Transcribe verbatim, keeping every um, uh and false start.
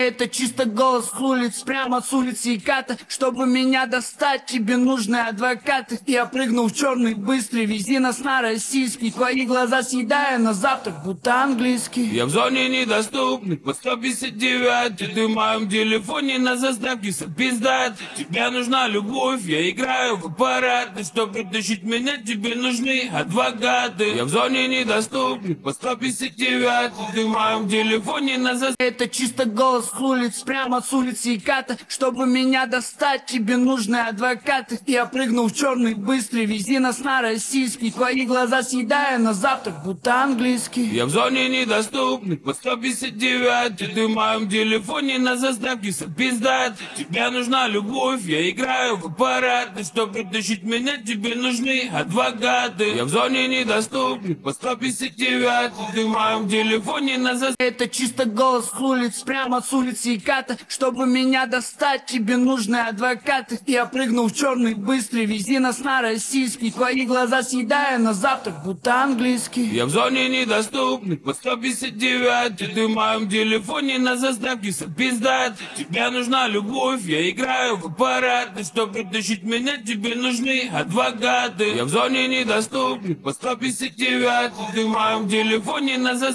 Это чисто голос с улиц, прямо с улицы Иката. Чтобы меня достать, тебе нужны адвокаты. Я прыгнул в черный быстрый, вези нас на российский. Твои глаза съедая на завтрак, будто английский. Я в зоне недоступных, по сто пятьдесят девять. Ты в моем телефоне на заставке сопиздат. Тебе нужна любовь, я играю в аппараты. Чтобы притащить меня, тебе нужны адвокаты. Я в зоне недоступных, по сто пятьдесят девять. Ты в моем телефоне на заставке. Это чисто голос с улиц, прямо с улицы Иката. Чтобы меня достать, тебе нужны адвокаты. Я прыгнул в черный быстрый, вези нас на российский. Твои глаза съедая на завтрак, будто английский. Я в зоне недоступных, по сто пятьдесят девять. Ты в моем телефоне на заставке сопиздат. Тебе нужна любовь, я играю в аппараты. Чтобы притащить меня, тебе нужны адвокаты. Я в зоне недоступных, по сто пятьдесят девять. Ты в моем телефоне на заставке. Это чисто голос с улиц, прямо с улицы Иката. Чтобы меня достать, тебе нужны адвокаты. Я прыгнул в черный быстрый, вези нас на российский. Твои глаза съедая на завтрак, будто английский. Я в зоне недоступных, по сто пятьдесят девять. Ты в моем телефоне на заставке сопиздат. Тебе нужна любовь, я играю в аппараты. Чтобы притащить меня, тебе нужны адвокаты. Я в зоне недоступных, по сто пятьдесят девять. Ты в моем телефоне на заставке.